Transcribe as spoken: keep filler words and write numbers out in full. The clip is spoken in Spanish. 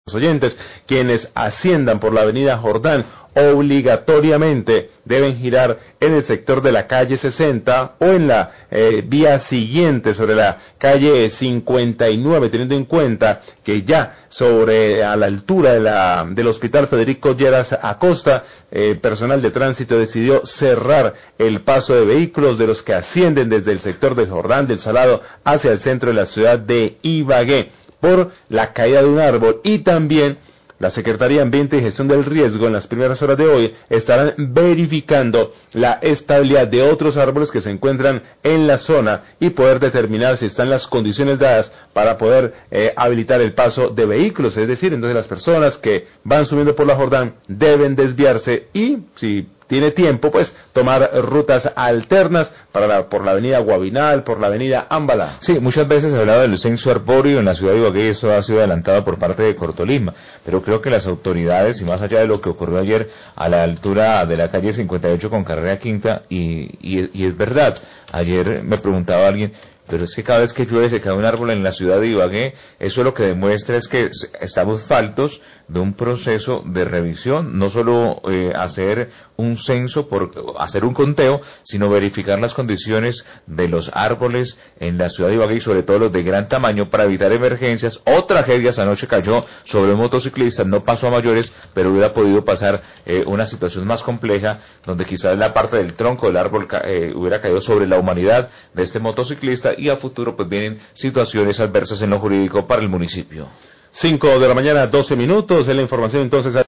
oyentes, quienes asciendan por la avenida Jordán obligatoriamente deben girar en el sector de la calle sesenta o en la eh, vía siguiente sobre la calle cincuenta y nueve, teniendo en cuenta que ya sobre a la altura de la, del Hospital Federico Lleras Acosta, eh, personal de tránsito decidió cerrar el paso de vehículos de los que ascienden desde el sector del Jordán del Salado hacia el centro de la ciudad de Ibagué por la caída de un árbol. Y también la Secretaría de Ambiente y Gestión del Riesgo en las primeras horas de hoy estarán verificando la estabilidad de otros árboles que se encuentran en la zona y poder determinar si están las condiciones dadas para poder eh, habilitar el paso de vehículos. Es decir, entonces las personas que van subiendo por la Jordán deben desviarse y, si tiene tiempo, pues tomar rutas alternas para la, por la avenida Guabinal, por la avenida Ámbala. Sí, muchas veces se ha hablado del censo arbóreo en la ciudad de Ibagué, y eso ha sido adelantado por parte de Cortolima, pero creo que las autoridades, y más allá de lo que ocurrió ayer a la altura de la calle cincuenta y ocho con carrera quinta, y, y, y es verdad, ayer me preguntaba alguien, pero es que cada vez que llueve se cae un árbol en la ciudad de Ibagué. Eso lo que demuestra es que estamos faltos de un proceso de revisión, no solo eh, hacer un censo, por hacer un conteo, sino verificar las condiciones de los árboles en la ciudad de Ibagué y sobre todo los de gran tamaño para evitar emergencias o tragedias. Anoche cayó sobre un motociclista, no pasó a mayores, pero hubiera podido pasar eh, una situación más compleja, donde quizás la parte del tronco del árbol eh, hubiera caído sobre la humanidad de este motociclista, y a futuro pues vienen situaciones adversas en lo jurídico para el municipio. Cinco de la mañana, doce minutos, es la información entonces.